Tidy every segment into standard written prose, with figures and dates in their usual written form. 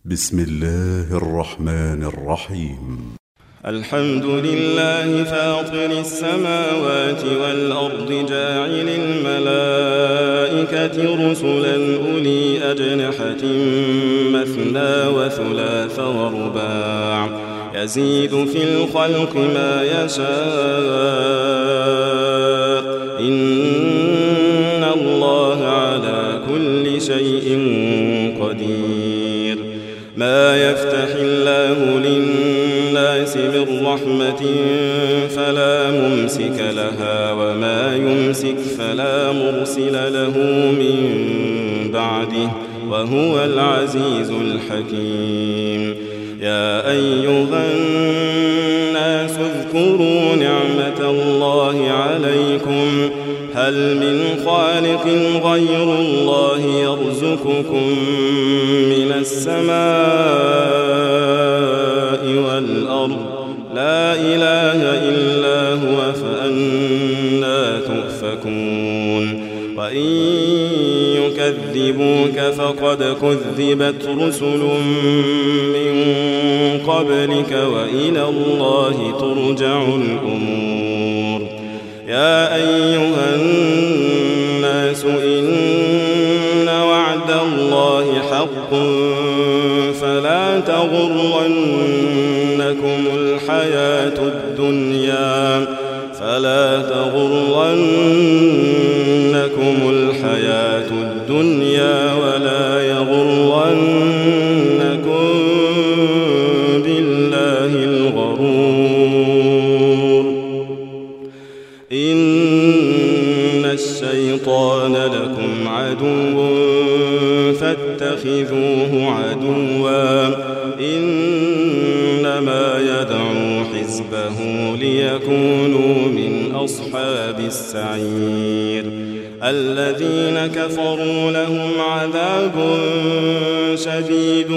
بسم الله الرحمن الرحيم. الحمد لله فاطر السماوات والأرض جاعل الملائكة رسلا أولي أجنحة مثنى وثلاث ورباع يزيد في الخلق ما يشاء إن الله على كل شيء قدير. ما يفتح الله للناس من رحمة فلا ممسك لها وما يمسك فلا مرسل له من بعده وهو العزيز الحكيم. يا أيها الناس اذكروا نعمة الله عليكم هل من خالق غير الله يرزقكم من السماء والأرض لا إله إلا هو فأنى تؤفكون. وإن يكذبوك فقد كذبت رسل من قبلك وإلى الله ترجع الأمور. يا أيها الناس إن وعد الله حق فلا تغرنكم الحياة الدنيا ولا يغرنكم بالله الغرور. إن الشيطان لكم عدو فاتخذوه عدوا إنما يدعو حزبه ليكونوا من أصحاب السعير. الذين كفروا لهم عذاب شديد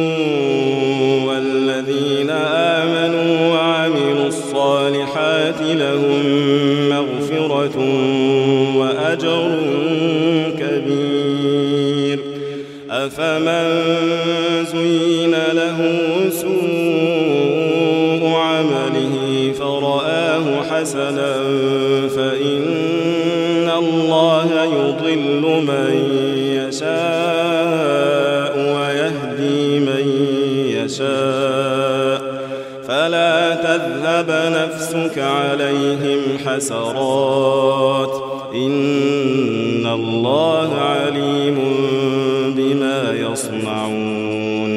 والذين آمنوا وعملوا الصالحات لهم مغفرة وأجر كبير. أفمن زين له سوء عمله فرآه حسنا فإن الله يضل من يشاء ويهدي من يشاء فلا تذهب نفسك عليهم حسرات إن الله عليم بما يصنعون.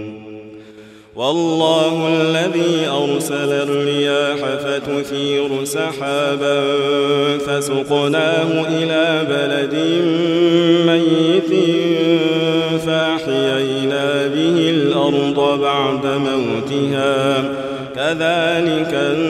والله الذي أرسل الرياح فتثير سحابا فسقناه إلى بلد ميت فأحيينا به الأرض بعد موتها كذلك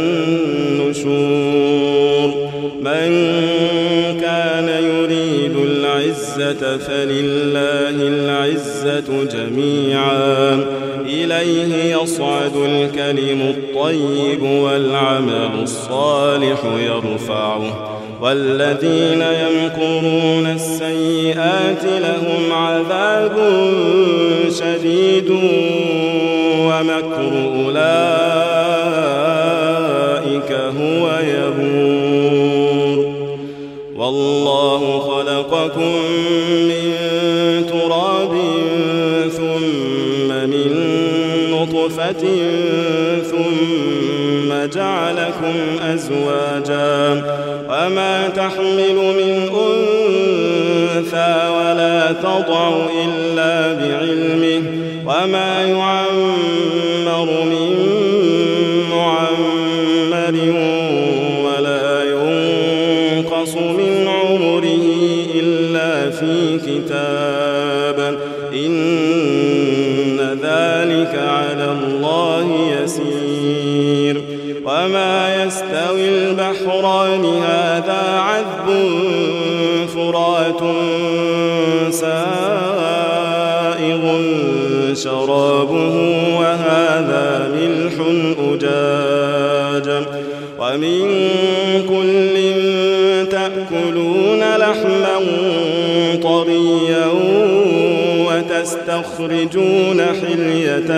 النشور. من كان يريد العزة فلله العزة جميعا إليه يصعد الكلم الطيب والعمل الصالح يرفعه والذين يمكرون السيئات لهم عذاب شديد ومكر أولئك هو يبور. والله خلقكم من تراب ثم من نطفة ثم جعلكم أزواجا وما تحمل من أنثى ولا تضع إلا بعلمه وما يعمر من معمر ولا ينقص من عمره إلا في كتاب إن ذلك على الله يسير. وما يستوي البحران هذا عذب فرات سائغ شرابه وهذا ملح أجاج ومن كل تأكلون لحما طريا ويستخرجون حلية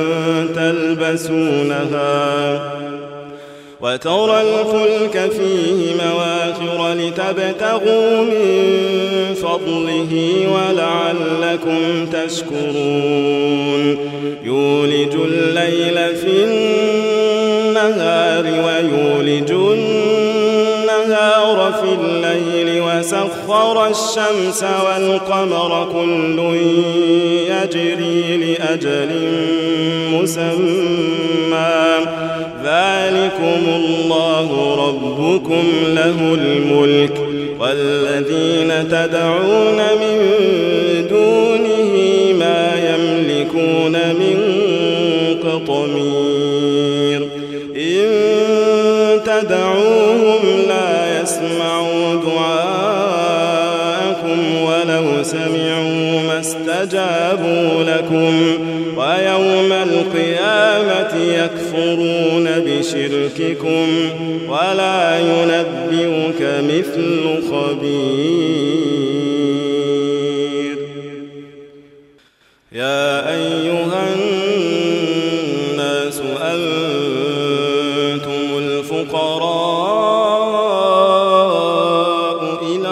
تلبسونها وترى الفلك فيه مواخر لتبتغوا من فضله ولعلكم تشكرون يولج الليل في النهار ويولج النهار في الليل وسخر الشمس والقمر كل يجري لأجل مسمى ذلكم الله ربكم له الملك والذين تدعون من دونه ما يملكون من قطمير إن تدعوهم لا يسمعوا دعاءكم ولو سمعوا ما استجابوا لكم ويوم القيامة يكفرون بشرككم ولا ينبئك مثل خبير يا أيها الناس أنتم الفقراء إلى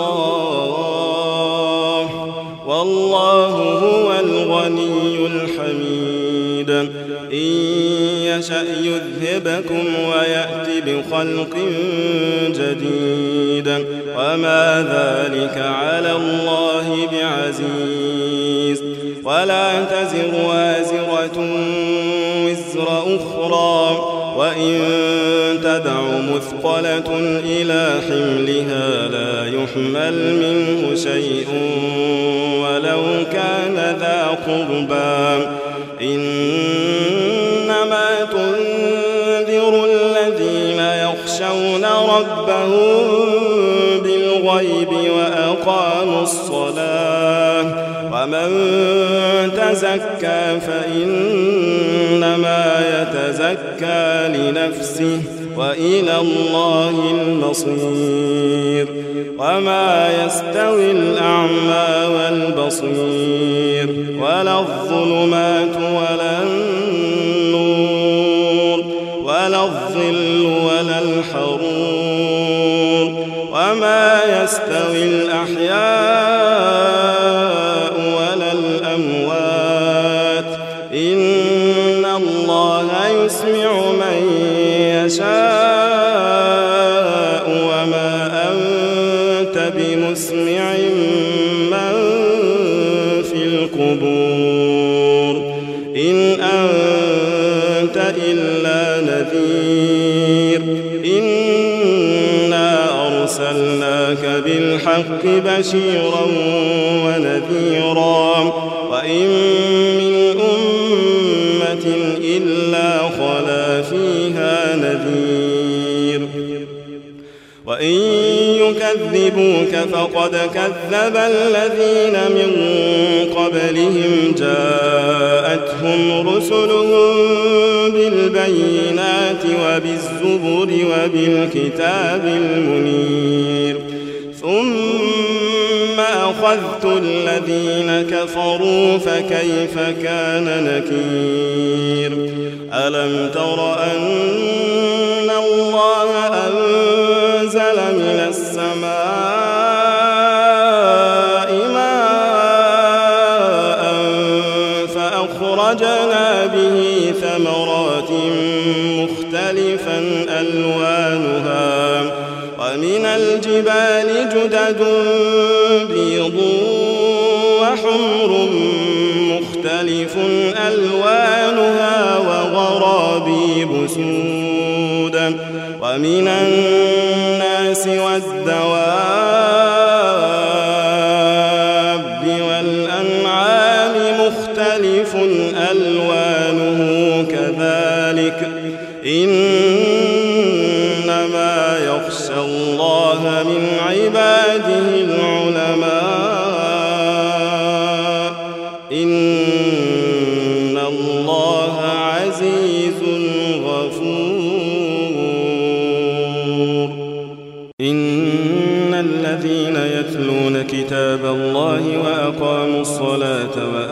الله والله هو الغني الحميد إن يشأ يذهبكم ويأتي بخلق جديد وما ذلك على الله بعزيز ولا تزر وازرة وزر أخرى وإن تدع مثقلة إلى حملها لا يحمل منه شيء ولو كان ذا قربى إنما تنذر الذين يخشون ربهم بالغيب وأقاموا الصلاة ومن تزكى فإنما يتزكى لنفسه وإلى الله المصير وما يستوي الأعمى والبصير ولا الظلمات ولا النور ولا الظل ولا الحرور وما يستوي الأحياء ولا الأموات إن الله يسمع من يشاء وما أنت بمسمع من في القبور إن أنت إلا نذير إنا أرسلناك بالحق بشيرا ونذيرا وإن من أمة إلا خلا فيها نذير وإن يكذبوك فقد كذب الذين من قبلهم جاءتهم رسلهم بالبينات وبالزبر وبالكتاب المنير ثم أخذت الذين كفروا فكيف كان نكير ألم تر أن الله أنزل من السماء ماء فأخرجنا به ثمرات مختلفا ألوانها ومن الجبال جدد بيض وحمر مختلف ألوانها وغرابيب سود ومن الناس والدواب والأنعام مختلف ألوانه كذلك إنما يخشى الله من عباده العلماء إن الله عزيز غفور إن الذين يتلون كتاب الله وأقاموا الصلاة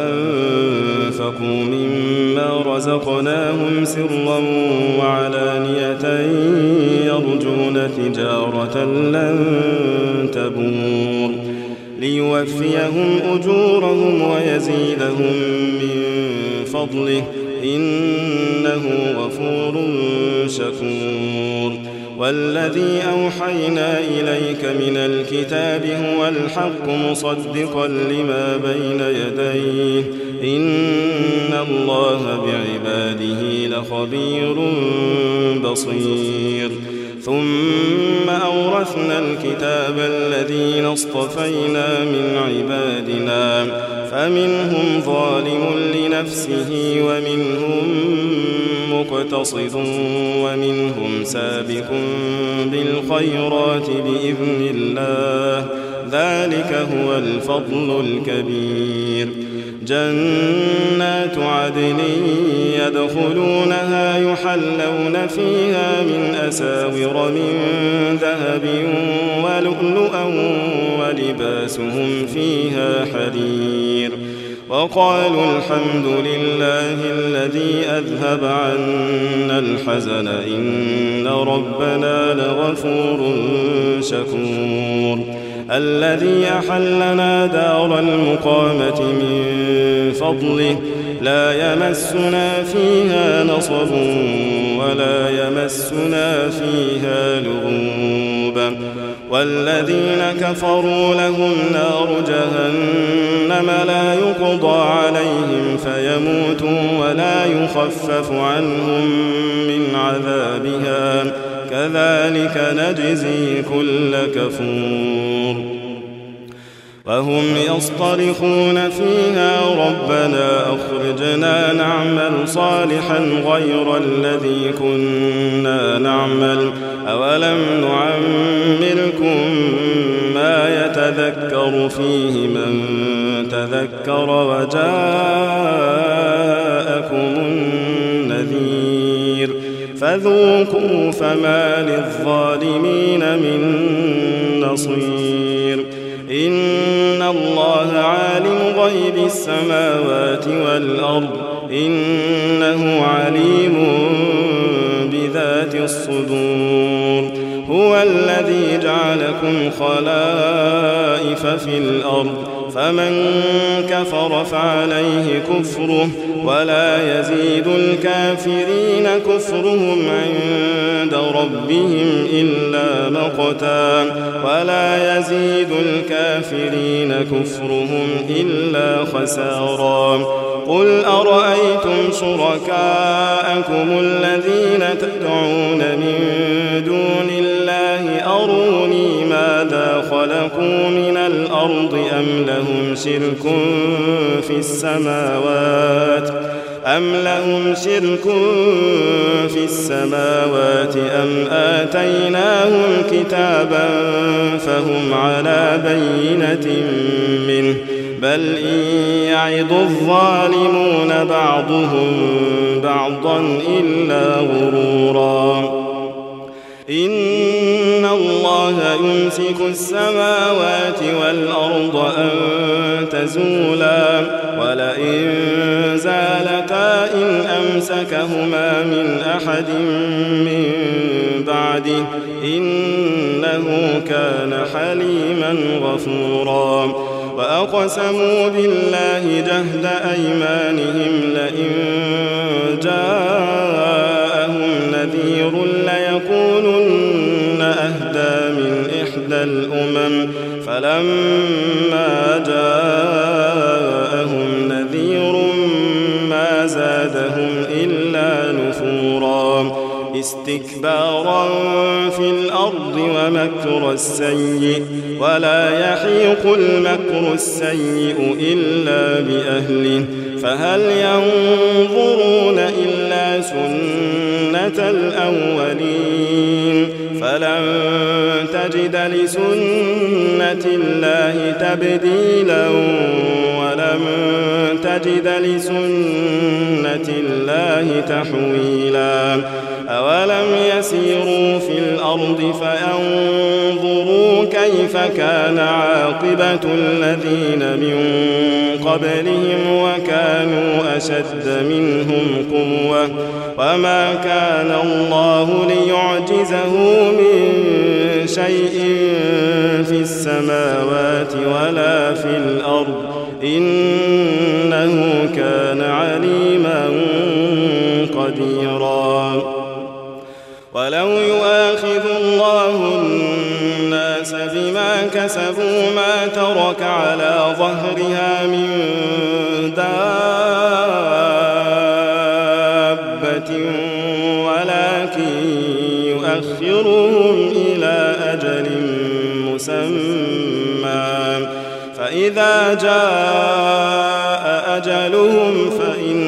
مما رزقناهم سرا وعلانية يرجون تجارة لن تبور ليوفيهم أجورهم ويزيدهم من فضله إنه غفور شكور والذي أوحينا إليك من الكتاب هو الحق مصدقا لما بين يديه إن الله بعباده لخبير بصير ثم أورثنا الكتاب الذين اصطفينا من عبادنا فمنهم ظالم لنفسه ومنهم مقتصد ومنهم سابق بالخيرات بإذن الله ذلك هو الفضل الكبير جنات عدن يدخلونها يحلون فيها من أساور من ذهب ولؤلؤا ولباسهم فيها حرير وقالوا الحمد لله الذي أذهب عنا الحزن إن ربنا لغفور شكور الذي أحلنا دار المقامة من فضله لا يمسنا فيها نصب ولا يمسنا فيها لغوب والذين كفروا لهم نار جهنم لا يقضى عليهم فيموتوا ولا يخفف عنهم من عذابها كذلك نجزي كل كفور وهم يصطرخون فيها ربنا أخرجنا نعمل صالحا غير الذي كنا نعمل أولم نعمركم ما يتذكر فيه من تذكر وجاءكم النذير فذوقوا فما للظالمين من نصير إن الله عالم غيب السماوات والأرض إنه عليم بذات الصدور هو الذي جعلكم خلائف في الأرض فمن كفر فعليه كفره ولا يزيد الكافرين كفرهم عند ربهم إلا مقتا ولا يزيد الكافرين كفرهم إلا خسارا قل أرأيتم شركاءكم الذين تدعون من دون الله أروني ماذا خلقوا من الأرض أم لهم شرك في السماوات أم آتيناهم كتابا فهم على بينة منه بل إن يعظ الظالمون بعضهم بعضا إلا غرورا إن الله يمسك السماوات والأرض أن تزولا ولئن زالتا إن أمسكهما من أحد من بعده إنه كان حليما غفورا وأقسموا بالله جهد أيمانهم لئن جاءهم نذير ليكونن أهدى من إحدى الأمم فلما جاءهم نذير ما زادهم إلا نفورا استكبارا في الأرض ومكر السيء ولا يحيق المكر السيء إلا بأهله فهل ينظرون إلا سنة الأولين فلن تجد لسنة الله تبديلا ولن تجد لسنة الله تحويلا أولم يسيروا في الأرض فينظروا كيف كان عاقبة الذين من قبلهم وكانوا أشد منهم قوة وما كان الله ليعجزه من شيء في السماوات ولا في الأرض إنه كان عليما قديرا ولو يؤاخذ الله الناس بما كسبوا ما ترك على ظهرها من دابة ولكن يؤخرهم إلى أجل مسمى فإذا جاء أجلهم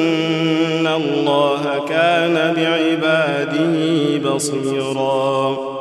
فإن الله كان بعباده بصيرا